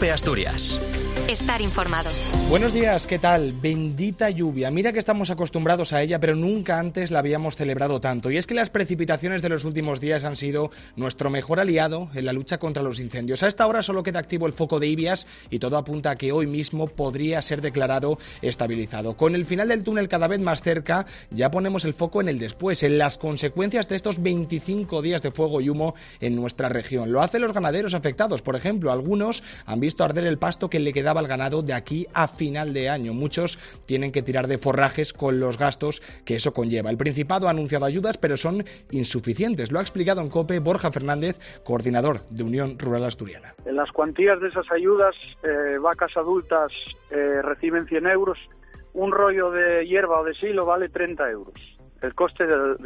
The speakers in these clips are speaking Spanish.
COPE Asturias. Estar informado. Buenos días, ¿qué tal? Bendita lluvia. Mira que estamos acostumbrados a ella, pero nunca antes la habíamos celebrado tanto. Y es que las precipitaciones de los últimos días han sido nuestro mejor aliado en la lucha contra los incendios. A esta hora solo queda activo el foco de Ibias y todo apunta a que hoy mismo podría ser declarado estabilizado. Con el final del túnel cada vez más cerca, ya ponemos el foco en el después, en las consecuencias de estos 25 días de fuego y humo en nuestra región. Lo hacen los ganaderos afectados. Por ejemplo, algunos han visto arder el pasto que le quedaba al ganado de aquí a final de año. Muchos tienen que tirar de forrajes con los gastos que eso conlleva. El Principado ha anunciado ayudas, pero son insuficientes. Lo ha explicado en COPE Borja Fernández, coordinador de Unión Rural Asturiana. En las cuantías de esas ayudas, vacas adultas reciben 100 euros. Un rollo de hierba o de silo vale 30 euros. El coste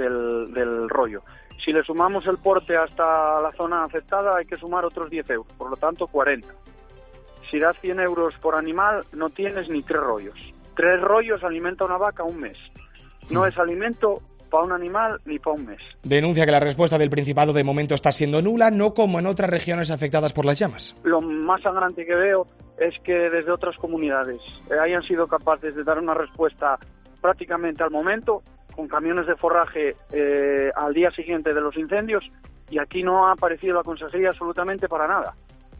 del rollo. Si le sumamos el porte hasta la zona afectada, hay que sumar otros 10 euros, por lo tanto 40. Si das 100 euros por animal, no tienes ni 3 rollos. 3 rollos alimenta una vaca un mes. No es alimento para un animal ni para un mes. Denuncia que la respuesta del Principado de momento está siendo nula, no como en otras regiones afectadas por las llamas. Lo más sangrante que veo es que desde otras comunidades hayan sido capaces de dar una respuesta prácticamente al momento, con camiones de forraje al día siguiente de los incendios, y aquí no ha aparecido la consejería absolutamente para nada.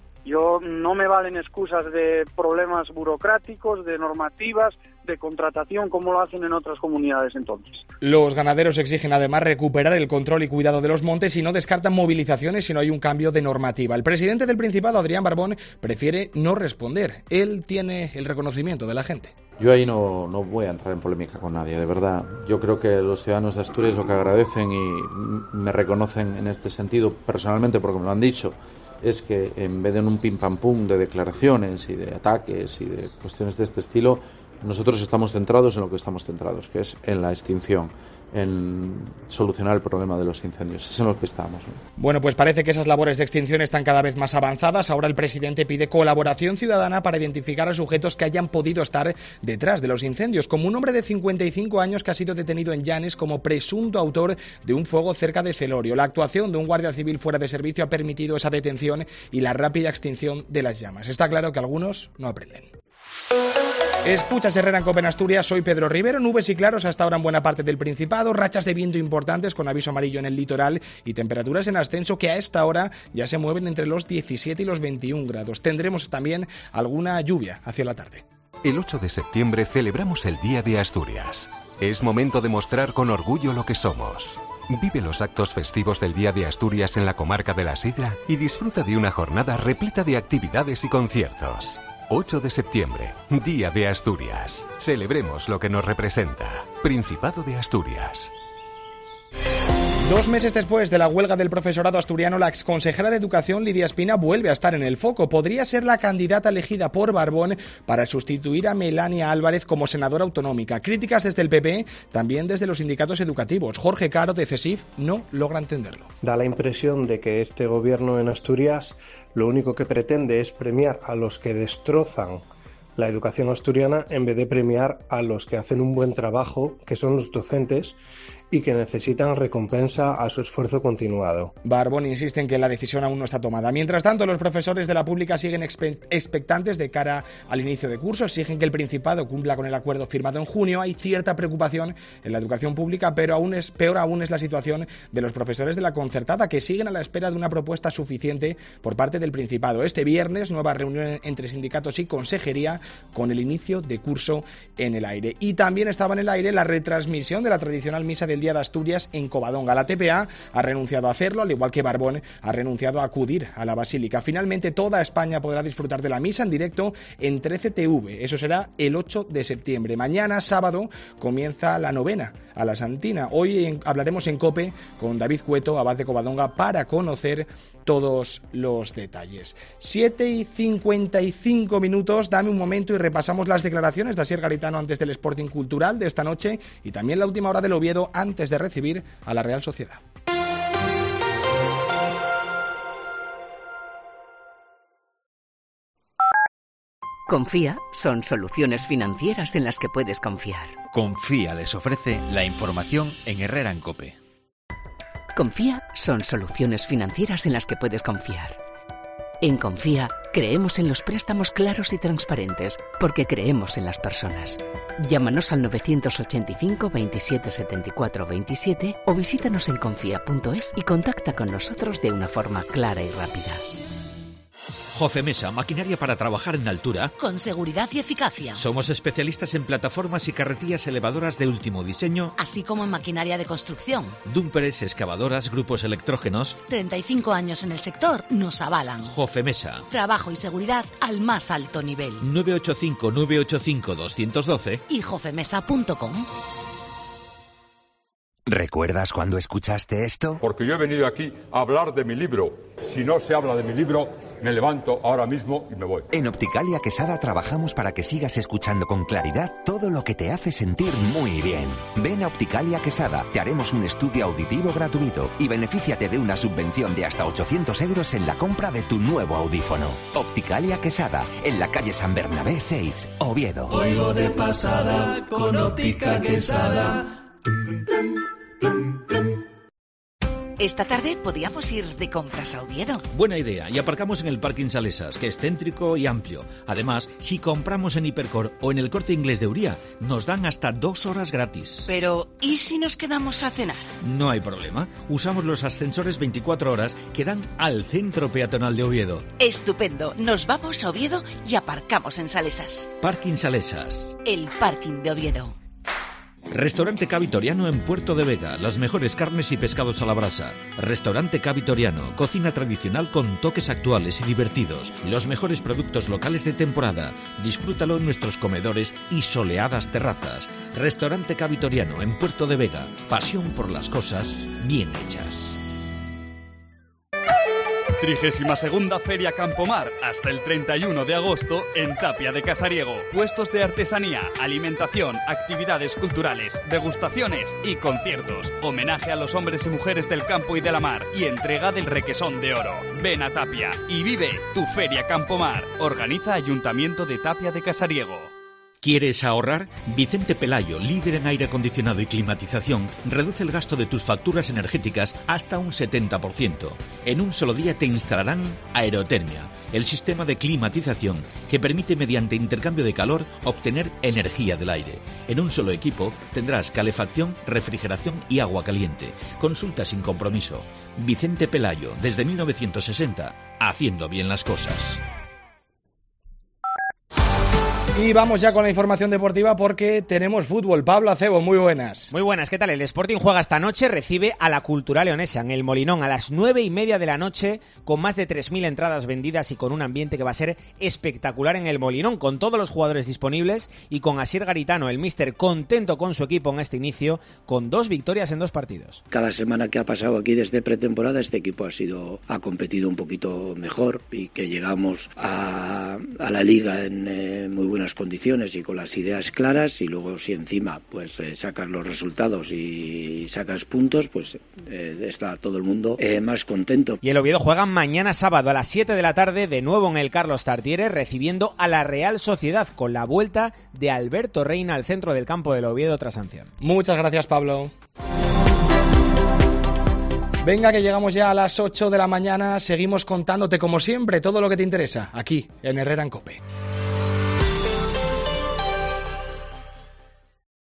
No me valen excusas de problemas burocráticos, de normativas, de contratación, como lo hacen en otras comunidades entonces. Los ganaderos exigen además recuperar el control y cuidado de los montes y no descartan movilizaciones si no hay un cambio de normativa. El presidente del Principado, Adrián Barbón, prefiere no responder. Él tiene el reconocimiento de la gente. Yo ahí no voy a entrar en polémica con nadie, de verdad. Yo creo que los ciudadanos de Asturias lo que agradecen y me reconocen en este sentido personalmente, porque me lo han dicho, es que en vez de un pim pam pum de declaraciones y de ataques y de cuestiones de este estilo, nosotros estamos centrados en lo que estamos centrados, que es en la extinción, en solucionar el problema de los incendios. Es en lo que estamos, ¿no? Bueno, pues parece que esas labores de extinción están cada vez más avanzadas. Ahora el presidente pide colaboración ciudadana para identificar a sujetos que hayan podido estar detrás de los incendios, como un hombre de 55 años que ha sido detenido en Llanes como presunto autor de un fuego cerca de Celorio. La actuación de un guardia civil fuera de servicio ha permitido esa detención y la rápida extinción de las llamas. Está claro que algunos no aprenden. Escuchas Herrera en COPE en Asturias, soy Pedro Rivero. Nubes y claros hasta ahora en buena parte del Principado, rachas de viento importantes con aviso amarillo en el litoral y temperaturas en ascenso que a esta hora ya se mueven entre los 17 y los 21 grados. Tendremos también alguna lluvia hacia la tarde. El 8 de septiembre celebramos el Día de Asturias. Es momento de mostrar con orgullo lo que somos. Vive los actos festivos del Día de Asturias en la comarca de la Sidra y disfruta de una jornada repleta de actividades y conciertos. 8 de septiembre, Día de Asturias. Celebremos lo que nos representa. Principado de Asturias. 2 meses después de la huelga del profesorado asturiano, la exconsejera de Educación, Lidia Espina, vuelve a estar en el foco. Podría ser la candidata elegida por Barbón para sustituir a Melania Álvarez como senadora autonómica. Críticas desde el PP, también desde los sindicatos educativos. Jorge Caro, de CESIF, no logra entenderlo. Da la impresión de que este gobierno en Asturias lo único que pretende es premiar a los que destrozan la educación asturiana en vez de premiar a los que hacen un buen trabajo, que son los docentes, y que necesitan recompensa a su esfuerzo continuado. Barbón insiste en que la decisión aún no está tomada. Mientras tanto, los profesores de la pública siguen expectantes de cara al inicio de curso, exigen que el Principado cumpla con el acuerdo firmado en junio. Hay cierta preocupación en la educación pública, pero peor aún es la situación de los profesores de la concertada, que siguen a la espera de una propuesta suficiente por parte del Principado. Este viernes, nueva reunión entre sindicatos y consejería con el inicio de curso en el aire. Y también estaba en el aire la retransmisión de la tradicional misa del Día de Asturias en Covadonga. La TPA ha renunciado a hacerlo, al igual que Barbón ha renunciado a acudir a la Basílica. Finalmente, toda España podrá disfrutar de la misa en directo en 13TV. Eso será el 8 de septiembre. Mañana, sábado, comienza la novena a la Santina. Hoy hablaremos en COPE con David Cueto, abad de Covadonga, para conocer todos los detalles. 7:55 minutos. Dame un momento y repasamos las declaraciones de Asier Garitano antes del Sporting Cultural de esta noche y también la última hora del Oviedo antes de recibir a la Real Sociedad. Confía son soluciones financieras en las que puedes confiar. Confía les ofrece la información en Herrera en COPE. Confía son soluciones financieras en las que puedes confiar. En Confía, creemos en los préstamos claros y transparentes, porque creemos en las personas. Llámanos al 985 27 74 27 o visítanos en confía.es y contacta con nosotros de una forma clara y rápida. Jofemesa, maquinaria para trabajar en altura. Con seguridad y eficacia. Somos especialistas en plataformas y carretillas elevadoras de último diseño, así como en maquinaria de construcción. Dumpers, excavadoras, grupos electrógenos. 35 años en el sector nos avalan. Jofemesa. Trabajo y seguridad al más alto nivel. 985 985 212 y jofemesa.com. ¿Recuerdas cuando escuchaste esto? Porque yo he venido aquí a hablar de mi libro. Si no se habla de mi libro, me levanto ahora mismo y me voy. En Opticalia Quesada trabajamos para que sigas escuchando con claridad todo lo que te hace sentir muy bien. Ven a Opticalia Quesada, te haremos un estudio auditivo gratuito y benefíciate de una subvención de hasta 800 euros en la compra de tu nuevo audífono. Opticalia Quesada, en la calle San Bernabé 6, Oviedo. Oigo de pasada con Óptica Quesada. Esta tarde podíamos ir de compras a Oviedo. Buena idea, y aparcamos en el Parking Salesas, que es céntrico y amplio. Además, si compramos en Hipercor o en el Corte Inglés de Uría, nos dan hasta 2 horas gratis. Pero, ¿y si nos quedamos a cenar? No hay problema. Usamos los ascensores 24 horas que dan al centro peatonal de Oviedo. Estupendo. Nos vamos a Oviedo y aparcamos en Salesas. Parking Salesas. El parking de Oviedo. Restaurante Ca Vitoriano en Puerto de Vega, las mejores carnes y pescados a la brasa. Restaurante Ca Vitoriano, cocina tradicional con toques actuales y divertidos. Los mejores productos locales de temporada. Disfrútalo en nuestros comedores y soleadas terrazas. Restaurante Ca Vitoriano en Puerto de Vega, pasión por las cosas bien hechas. 32ª Feria Campomar, hasta el 31 de agosto en Tapia de Casariego. Puestos de artesanía, alimentación, actividades culturales, degustaciones y conciertos. Homenaje a los hombres y mujeres del campo y de la mar y entrega del requesón de oro. Ven a Tapia y vive tu Feria Campomar. Organiza Ayuntamiento de Tapia de Casariego. ¿Quieres ahorrar? Vicente Pelayo, líder en aire acondicionado y climatización, reduce el gasto de tus facturas energéticas hasta un 70%. En un solo día te instalarán Aerotermia, el sistema de climatización que permite mediante intercambio de calor obtener energía del aire. En un solo equipo tendrás calefacción, refrigeración y agua caliente. Consulta sin compromiso. Vicente Pelayo, desde 1960, haciendo bien las cosas. Y vamos ya con la información deportiva porque tenemos fútbol. Pablo Acebo, muy buenas. Muy buenas, ¿qué tal? El Sporting juega esta noche, recibe a la Cultural Leonesa en el Molinón a las 9:30 de la noche, con más de 3.000 entradas vendidas y con un ambiente que va a ser espectacular en el Molinón, con todos los jugadores disponibles y con Asier Garitano, el míster, contento con su equipo en este inicio, con 2 victorias en 2 partidos. Cada semana que ha pasado aquí desde pretemporada, este equipo ha competido un poquito mejor y que llegamos a la Liga en muy buenas condiciones y con las ideas claras, y luego si encima pues sacas los resultados y sacas puntos, pues está todo el mundo más contento. Y el Oviedo juega mañana sábado a las 7 de la tarde de nuevo en el Carlos Tartiere, recibiendo a la Real Sociedad con la vuelta de Alberto Reina al centro del campo del Oviedo tras sanción. Muchas gracias, Pablo. Venga, que llegamos ya a las 8 de la mañana, seguimos contándote como siempre todo lo que te interesa aquí en Herrera en COPE.